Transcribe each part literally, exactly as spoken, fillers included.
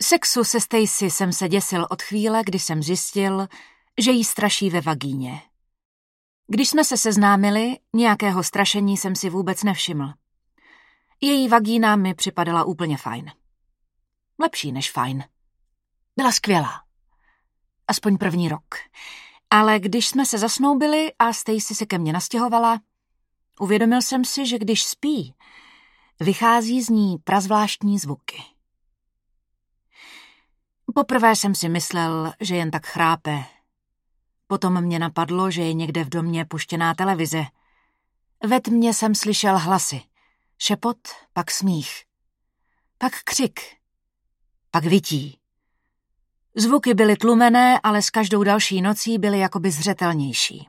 Sexu se Stacy jsem se děsil od chvíle, kdy jsem zjistil, že jí straší ve vagíně. Když jsme se seznámili, nějakého strašení jsem si vůbec nevšiml. Její vagína mi připadala úplně fajn. Lepší než fajn. Byla skvělá. Aspoň první rok. Ale když jsme se zasnoubili a Stacy se ke mně nastěhovala, uvědomil jsem si, že když spí, vychází z ní prazvláštní zvuky. Poprvé jsem si myslel, že jen tak chrápe. Potom mě napadlo, že je někde v domě puštěná televize. Ve tmě jsem slyšel hlasy. Šepot, pak smích. Pak křik. Pak vytí. Zvuky byly tlumené, ale s každou další nocí byly jakoby zřetelnější.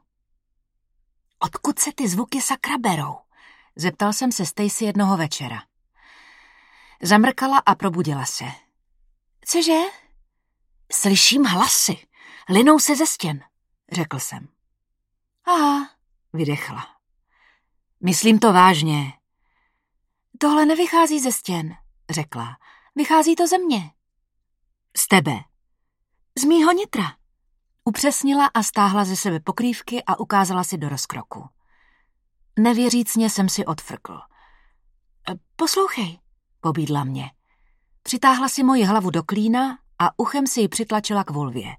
Odkud se ty zvuky sakra berou? Zeptal jsem se Stacy jednoho večera. Zamrkala a probudila se. Cože? Slyším hlasy. Linou se ze stěn, řekl jsem. Aha, vydechla. Myslím to vážně. Tohle nevychází ze stěn, řekla. Vychází to ze mě. Z tebe. Z mýho nitra. Upřesnila a stáhla ze sebe pokrývky a ukázala si do rozkroku. Nevěřícně jsem si odfrkl. Poslouchej, pobídla mě. Přitáhla si moji hlavu do klína a uchem si ji přitlačila k vulvě.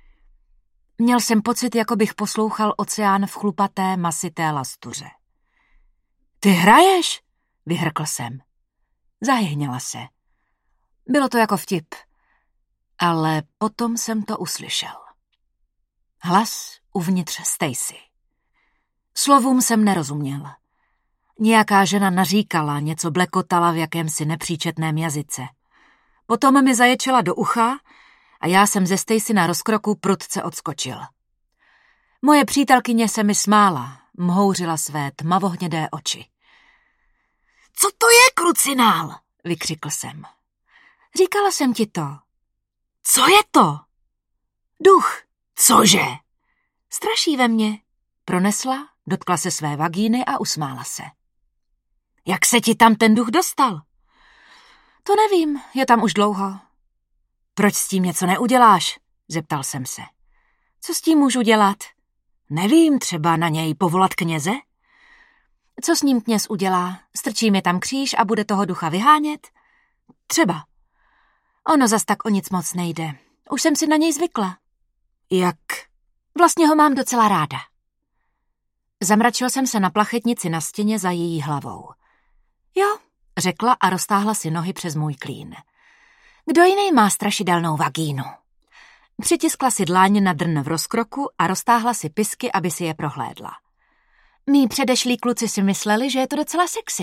Měl jsem pocit, jako bych poslouchal oceán v chlupaté, masité lastuře. Ty hraješ? Vyhrkl jsem. Zahýhněla se. Bylo to jako vtip, ale potom jsem to uslyšel. Hlas uvnitř Stacy. Slovům jsem nerozuměl. Nějaká žena naříkala, něco blekotala v jakémsi nepříčetném jazyce. Potom mi zaječela do ucha a já jsem ze Stacy na rozkroku prudce odskočil. Moje přítelkyně se mi smála, mhouřila své tmavohnědé oči. Co to je, krucinál? Vykřikl jsem. Říkala jsem ti to. Co je to? Duch. Cože? Straší ve mně. Pronesla, dotkla se své vagíny a usmála se. Jak se ti tam ten duch dostal? To nevím, je tam už dlouho. Proč s tím něco neuděláš? Zeptal jsem se. Co s tím můžu dělat? Nevím, třeba na něj povolat kněze? Co s ním kněz udělá? Strčí mi tam kříž a bude toho ducha vyhánět? Třeba. Ono zas tak o nic moc nejde. Už jsem si na něj zvykla. Jak? Vlastně ho mám docela ráda. Zamračil jsem se na plachetnici na stěně za její hlavou. Jo, řekla a roztáhla si nohy přes můj klín. Kdo jiný má strašidelnou vagínu? Přitiskla si dláň na drn v rozkroku a roztáhla si pisky, aby si je prohlédla. Mí předešlí kluci si mysleli, že je to docela sexy.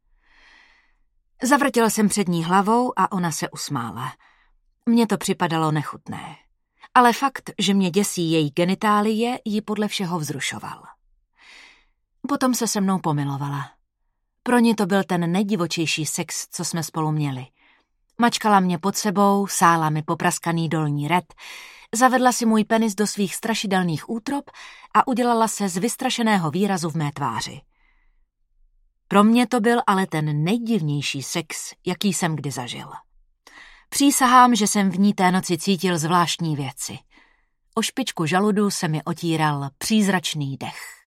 Zavrtěl jsem před ní hlavou a ona se usmála. Mně to připadalo nechutné. Ale fakt, že mě děsí její genitálie, ji podle všeho vzrušoval. Potom se se mnou pomilovala. Pro ní to byl ten nejdivočejší sex, co jsme spolu měli. Mačkala mě pod sebou, sála mi popraskaný dolní red, zavedla si můj penis do svých strašidelných útrop a udělala se z vystrašeného výrazu v mé tváři. Pro mě to byl ale ten nejdivnější sex, jaký jsem kdy zažil. Přísahám, že jsem v ní té noci cítil zvláštní věci. O špičku žaludu se mi otíral přízračný dech.